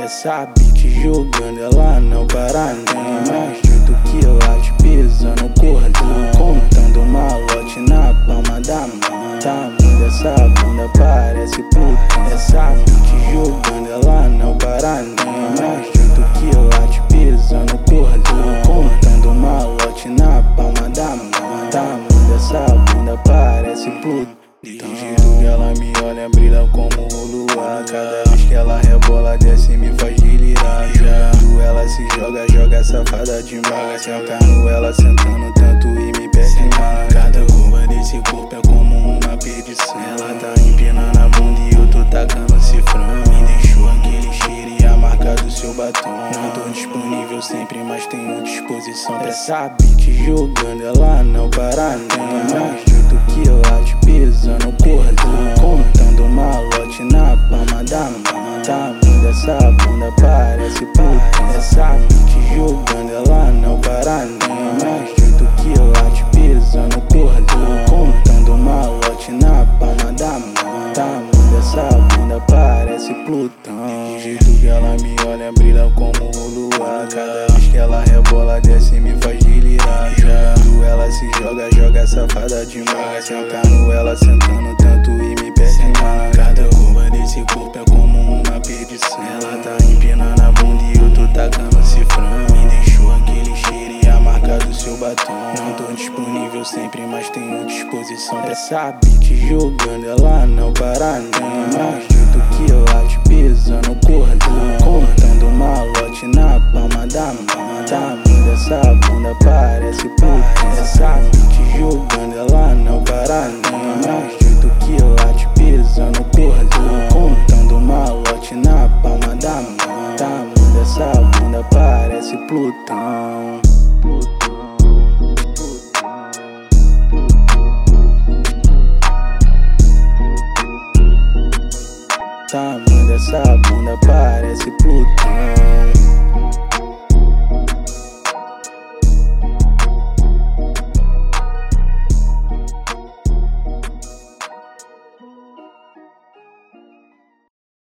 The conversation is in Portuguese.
Essa beat jogando, ela não para nem. Mais do que ela te pisando o cordão, contando malote na palma da mão. Tamanho dessa bunda parece Plutão. Essa beat jogando, ela não para nem. Mais do que ela te pisando o cordão, contando malote na palma da mão. Tamanho dessa bunda parece Plutão. De jeito que ela me olha, brilha como o luar. Cada vez que ela rebola, desce e me faz delirar. Jogando ela se joga, joga safada demais. Sentando ela, sentando tanto e me perde mais. Cada curva desse corpo é como uma perdição. Ela tá empinando a bunda e eu tô tacando cifrão. Me deixou aquele cheiro e a marca do seu batom. Não tô disponível sempre, mas tenho disposição pra essa beat jogando, ela não para nem. Mais do que ela te pisando o cordão, contando malote na palma da mão. Tamanho dessa bunda parece Plutão. Essa beat jogando, ela não para nem. Mais do que ela te pisando o cordão, contando malote na palma da mão. Tamanho dessa bunda parece Plutão. De jeito que ela me olha, brilha como o luar. Cada vez que ela rebola, desce e me faz delirar. Jogando ela se joga, joga safada demais. Sentando ela, sentando tanto e me perde mais. Cada curva desse corpo é como uma perdição. Ela tá empinando a bunda e eu tô tacando cifrão. Me deixou aquele cheiro e a marca do seu batom. Não tô disponível sempre, mas tenho disposição pra essa beat jogando, ela não para nem. Mais do que ela te pisando o cordão, contando malote na palma da mão. Tamanho dessa bunda parece Plutão. Essa beat jogando, ela não para nem. Mais do que ela te pisando o cordão, contando malote na palma da mão. Tamanho dessa bunda parece Plutão. Tamanho dessa bunda parece Plutão.